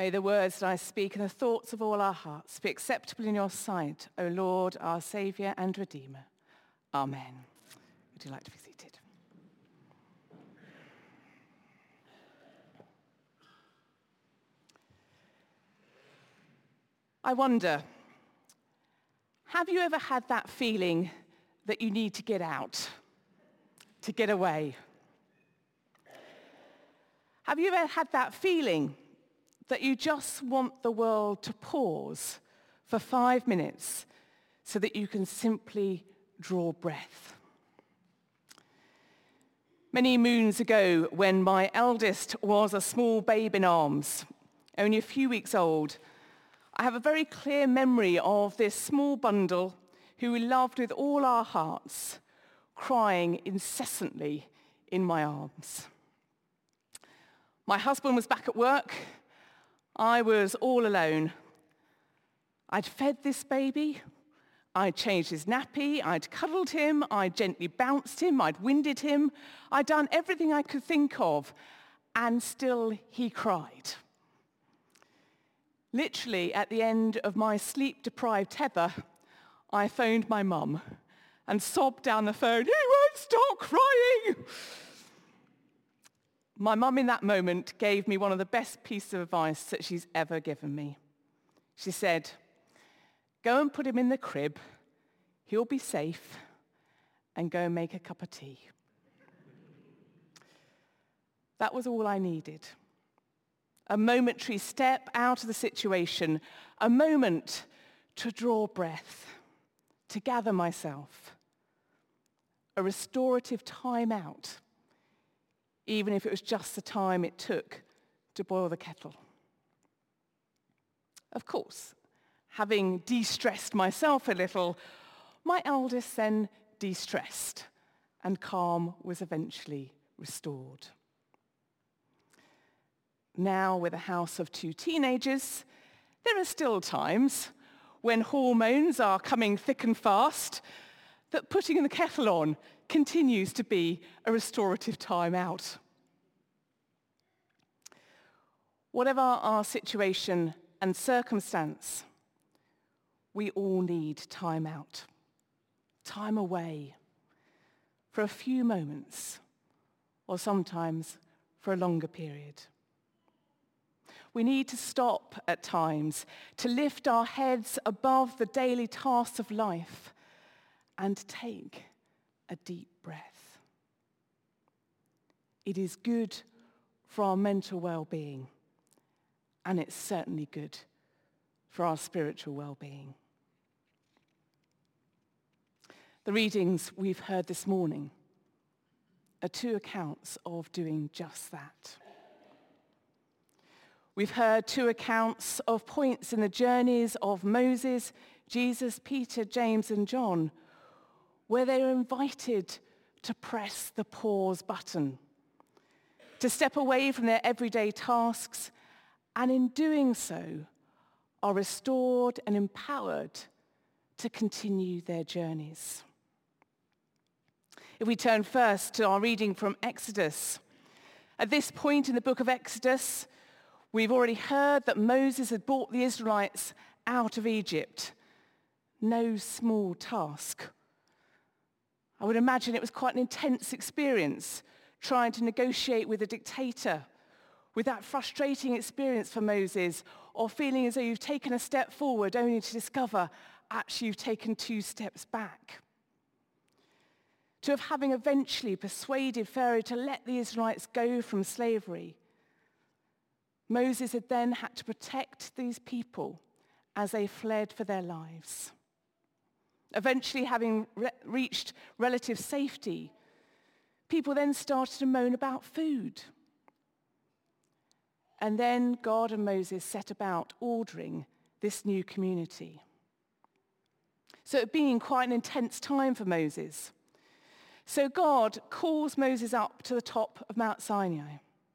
May the words that I speak and the thoughts of all our hearts be acceptable in your sight, O Lord, our Saviour and Redeemer. Amen. Would you like to be seated? I wonder, have you ever had that feeling that you need to get out, to get away? Have you ever had that feeling that you just want the world to pause for 5 minutes so that you can simply draw breath? Many moons ago, when my eldest was a small babe in arms, only a few weeks old, I have a very clear memory of this small bundle who we loved with all our hearts, crying incessantly in my arms. My husband was back at work. I was all alone. I'd fed this baby. I'd changed his nappy. I'd cuddled him. I'd gently bounced him. I'd winded him. I'd done everything I could think of, and still he cried. Literally, at the end of my sleep-deprived tether, I phoned my mum and sobbed down the phone, "He won't stop crying!" My mum in that moment gave me one of the best pieces of advice that she's ever given me. She said, "Go and put him in the crib, he'll be safe, and go and make a cup of tea." That was all I needed. A momentary step out of the situation, a moment to draw breath, to gather myself, a restorative time out, even if it was just the time it took to boil the kettle. Of course, having de-stressed myself a little, my eldest then de-stressed, and calm was eventually restored. Now, with a house of 2 teenagers, there are still times when hormones are coming thick and fast that putting the kettle on continues to be a restorative time out. Whatever our situation and circumstance, we all need time out, time away, for a few moments, or sometimes for a longer period. We need to stop at times, to lift our heads above the daily tasks of life and take a deep breath. It is good for our mental well-being, and it's certainly good for our spiritual well-being. The readings we've heard this morning are 2 accounts of doing just that. We've heard 2 accounts of points in the journeys of Moses, Jesus, Peter, James, and John, where they were invited to press the pause button, to step away from their everyday tasks, and in doing so, are restored and empowered to continue their journeys. If we turn first to our reading from Exodus, at this point in the book of Exodus, we've already heard that Moses had brought the Israelites out of Egypt. No small task. I would imagine it was quite an intense experience trying to negotiate with a dictator, with that frustrating experience for Moses, or feeling as though you've taken a step forward only to discover actually you've taken 2 steps back. To have having eventually persuaded Pharaoh to let the Israelites go from slavery, Moses had then had to protect these people as they fled for their lives. Eventually, having reached relative safety, people then started to moan about food. And then God and Moses set about ordering this new community. So it had been quite an intense time for Moses. So God calls Moses up to the top of Mount Sinai.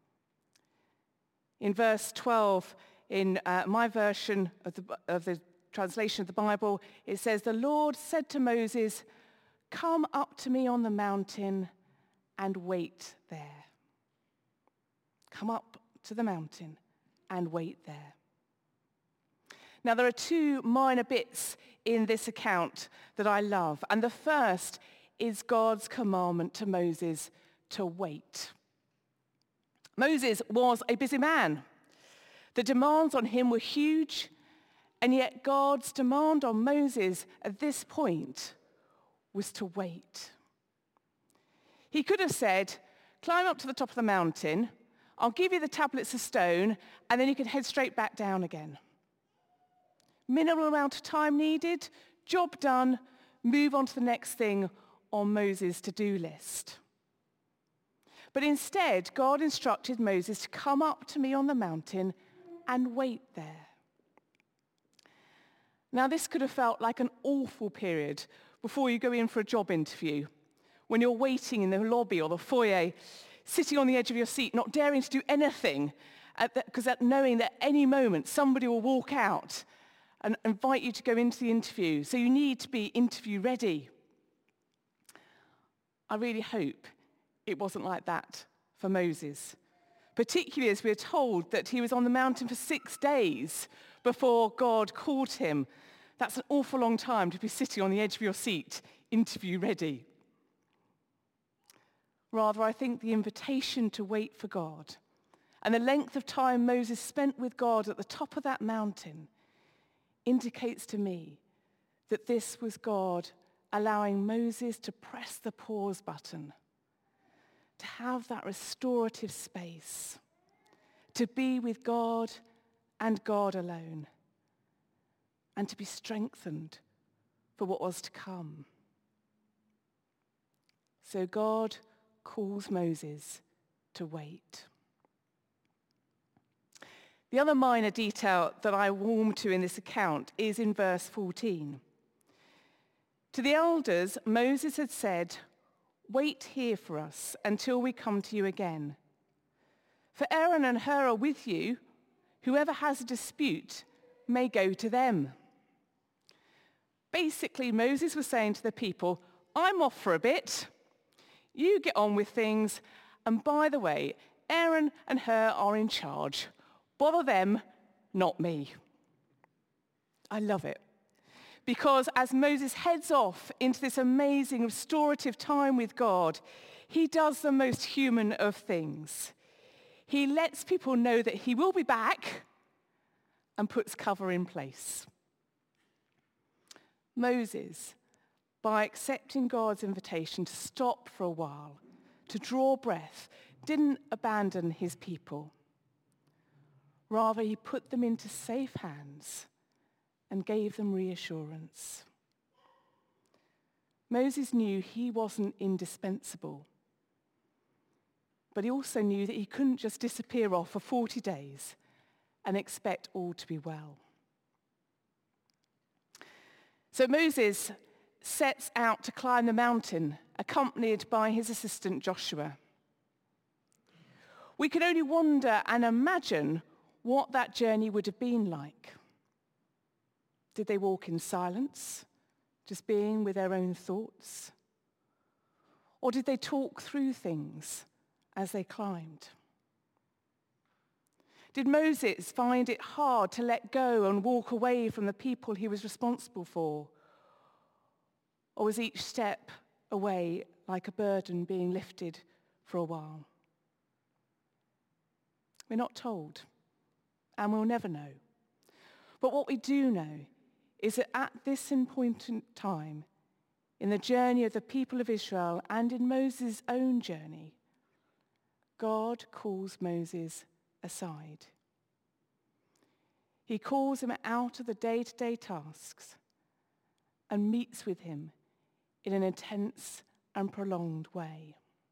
In verse 12, in my version of the translation of the Bible, it says, "The Lord said to Moses, 'Come up to me on the mountain and wait there.'" Come up to the mountain and wait there. Now, there are two minor bits in this account that I love. And the first is God's commandment to Moses to wait. Moses was a busy man. The demands on him were huge, and yet God's demand on Moses at this point was to wait. He could have said, climb up to the top of the mountain, I'll give you the tablets of stone, and then you can head straight back down again. Minimal amount of time needed, job done, move on to the next thing on Moses' to-do list. But instead, God instructed Moses to come up to me on the mountain and wait there. Now, this could have felt like an awful period before you go in for a job interview, when you're waiting in the lobby or the foyer, sitting on the edge of your seat, not daring to do anything, because knowing that any moment somebody will walk out and invite you to go into the interview. So you need to be interview ready. I really hope it wasn't like that for Moses, particularly as we're told that he was on the mountain for 6 days before God called him. That's an awful long time to be sitting on the edge of your seat, interview ready. Rather, I think the invitation to wait for God and the length of time Moses spent with God at the top of that mountain indicates to me that this was God allowing Moses to press the pause button, to have that restorative space, to be with God and God alone, and to be strengthened for what was to come. So God calls Moses to wait. The other minor detail that I warm to in this account is in verse 14. To the elders, Moses had said, "Wait here for us until we come to you again. For Aaron and Hur are with you. Whoever has a dispute may go to them." Basically, Moses was saying to the people, I'm off for a bit. You get on with things. And by the way, Aaron and Hur are in charge. Bother them, not me. I love it. Because as Moses heads off into this amazing restorative time with God, he does the most human of things. He lets people know that he will be back and puts cover in place. Moses, by accepting God's invitation to stop for a while, to draw breath, didn't abandon his people. Rather, he put them into safe hands and gave them reassurance. Moses knew he wasn't indispensable, but he also knew that he couldn't just disappear off for 40 days and expect all to be well. So Moses sets out to climb the mountain, accompanied by his assistant Joshua. We can only wonder and imagine what that journey would have been like. Did they walk in silence, just being with their own thoughts? Or did they talk through things as they climbed? Did Moses find it hard to let go and walk away from the people he was responsible for? Or was each step away like a burden being lifted for a while? We're not told, and we'll never know. But what we do know is that at this important time, in the journey of the people of Israel and in Moses' own journey, God calls Moses aside. He calls him out of the day-to-day tasks and meets with him in an intense and prolonged way.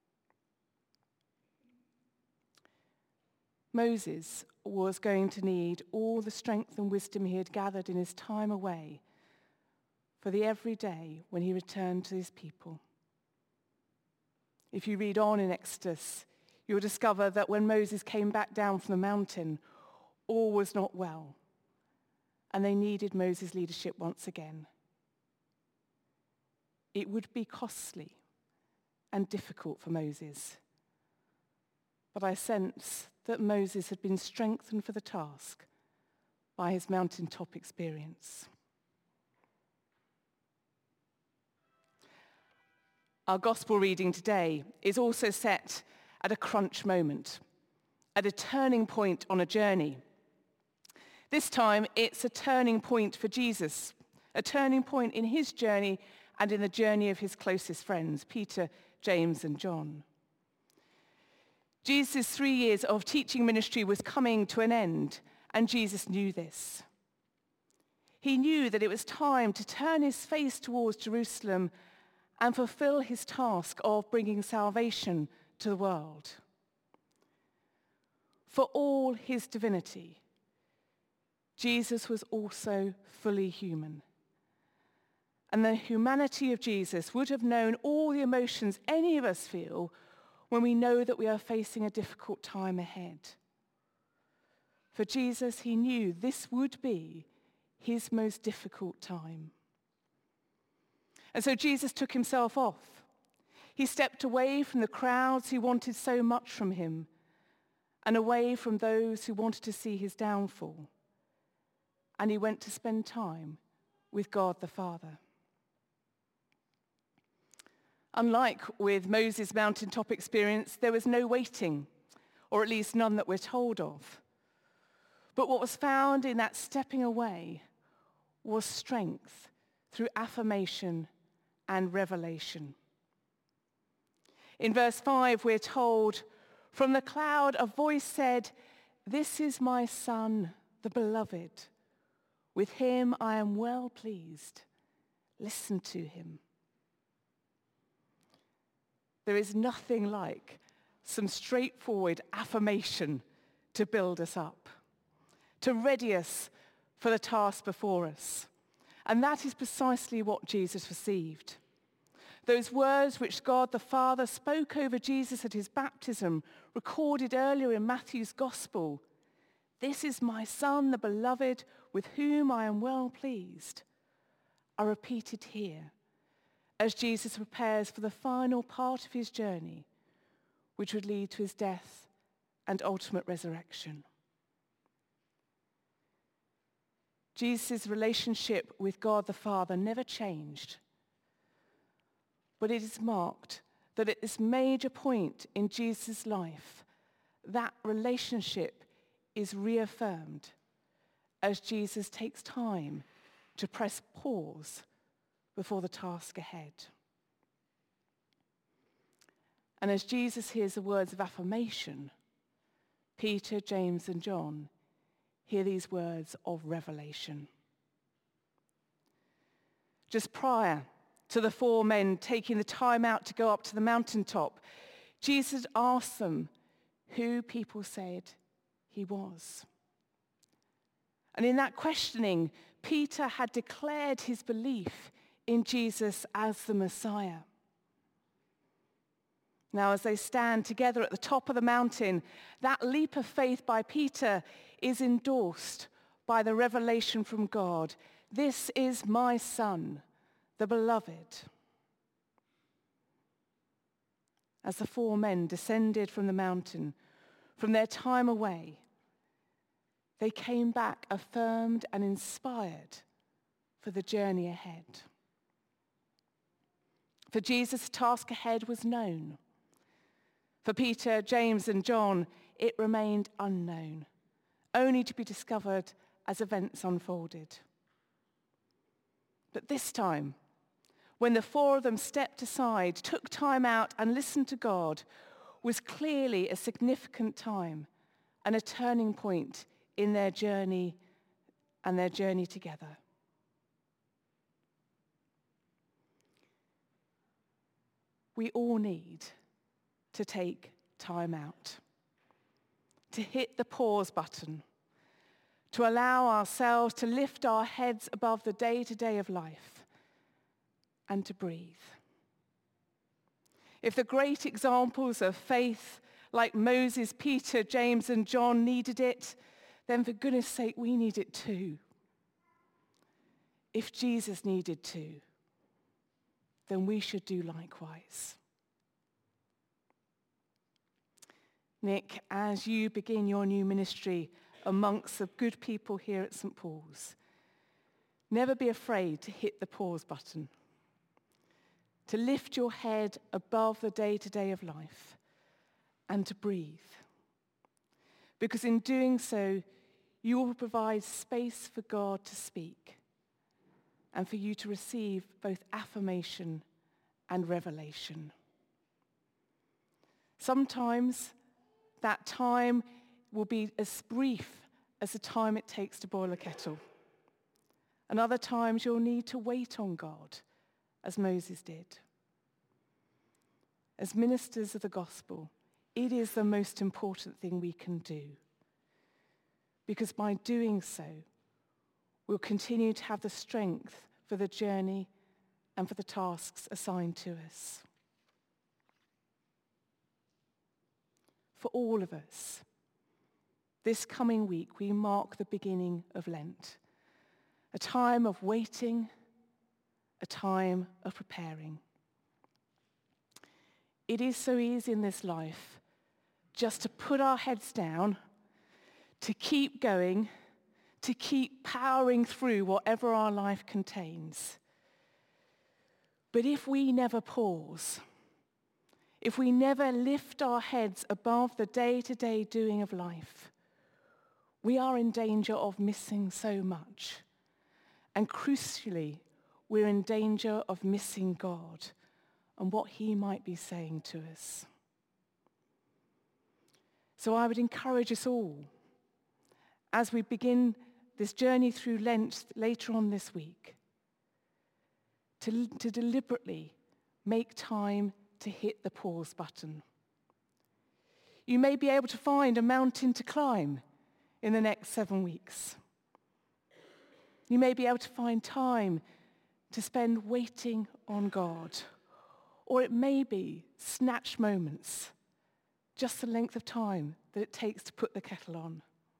Moses was going to need all the strength and wisdom he had gathered in his time away for the everyday when he returned to his people. If you read on in Exodus, you'll discover that when Moses came back down from the mountain, all was not well, and they needed Moses' leadership once again. It would be costly and difficult for Moses, but I sense that Moses had been strengthened for the task by his mountaintop experience. Our gospel reading today is also set at a crunch moment, at a turning point on a journey. This time, it's a turning point for Jesus, a turning point in his journey and in the journey of his closest friends, Peter, James, and John. Jesus' 3 years of teaching ministry was coming to an end, and Jesus knew this. He knew that it was time to turn his face towards Jerusalem and fulfill his task of bringing salvation to the world. For all his divinity, Jesus was also fully human. And the humanity of Jesus would have known all the emotions any of us feel when we know that we are facing a difficult time ahead. For Jesus, he knew this would be his most difficult time. And so Jesus took himself off. He stepped away from the crowds who wanted so much from him and away from those who wanted to see his downfall. And he went to spend time with God the Father. Unlike with Moses' mountaintop experience, there was no waiting, or at least none that we're told of. But what was found in that stepping away was strength through affirmation and revelation. In verse 5, we're told, "From the cloud a voice said, 'This is my son, the beloved. With him I am well pleased. Listen to him.'" There is nothing like some straightforward affirmation to build us up, to ready us for the task before us. And that is precisely what Jesus received. Those words which God the Father spoke over Jesus at his baptism, recorded earlier in Matthew's Gospel, "This is my Son, the beloved, with whom I am well pleased," are repeated here as Jesus prepares for the final part of his journey, which would lead to his death and ultimate resurrection. Jesus' relationship with God the Father never changed, but it is marked that at this major point in Jesus' life, that relationship is reaffirmed as Jesus takes time to press pause before the task ahead. And as Jesus hears the words of affirmation, Peter, James, and John hear these words of revelation. Just prior to the 4 men taking the time out to go up to the mountaintop, Jesus asked them who people said he was. And in that questioning, Peter had declared his belief in Jesus as the Messiah. Now, as they stand together at the top of the mountain, that leap of faith by Peter is endorsed by the revelation from God. "This is my Son, the beloved." As the 4 men descended from the mountain, from their time away, they came back affirmed and inspired for the journey ahead. For Jesus, the task ahead was known. For Peter, James, and John, it remained unknown, only to be discovered as events unfolded. But this time, when the 4 of them stepped aside, took time out, and listened to God, was clearly a significant time and a turning point in their journey and their journey together. We all need to take time out, to hit the pause button, to allow ourselves to lift our heads above the day-to-day of life and to breathe. If the great examples of faith like Moses, Peter, James, and John needed it, then for goodness sake, we need it too. If Jesus needed to, then we should do likewise. Nick, as you begin your new ministry amongst the good people here at St. Paul's, never be afraid to hit the pause button, to lift your head above the day-to-day of life and to breathe. Because in doing so, you will provide space for God to speak and for you to receive both affirmation and revelation. Sometimes that time will be as brief as the time it takes to boil a kettle. And other times you'll need to wait on God, as Moses did. As ministers of the gospel, it is the most important thing we can do. Because by doing so, we'll continue to have the strength for the journey and for the tasks assigned to us. For all of us, this coming week we mark the beginning of Lent, a time of waiting, a time of preparing. It is so easy in this life just to put our heads down, to keep going, to keep powering through whatever our life contains. But if we never pause, if we never lift our heads above the day-to-day doing of life, we are in danger of missing so much. And crucially, we're in danger of missing God and what he might be saying to us. So I would encourage us all, as we begin this journey through Lent later on this week, to deliberately make time to hit the pause button. You may be able to find a mountain to climb in the next 7 weeks. You may be able to find time to spend waiting on God. Or it may be snatched moments, just the length of time that it takes to put the kettle on.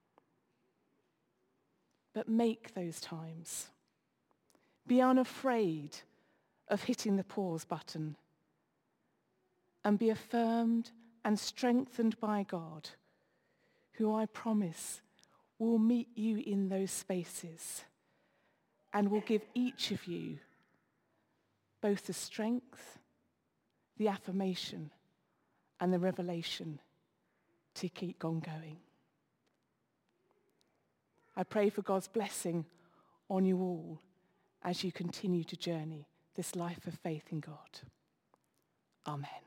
But make those times. Be unafraid of hitting the pause button. And be affirmed and strengthened by God, who I promise will meet you in those spaces and will give each of you both the strength, the affirmation, and the revelation to keep on going. I pray for God's blessing on you all as you continue to journey this life of faith in God. Amen.